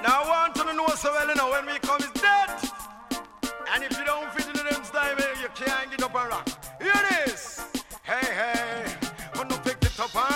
Now I want to know so well, you know, when we come is dead. And if you don't fit in the next time, you can't get up and rock. Here it is. Hey, hey, when you pick it up and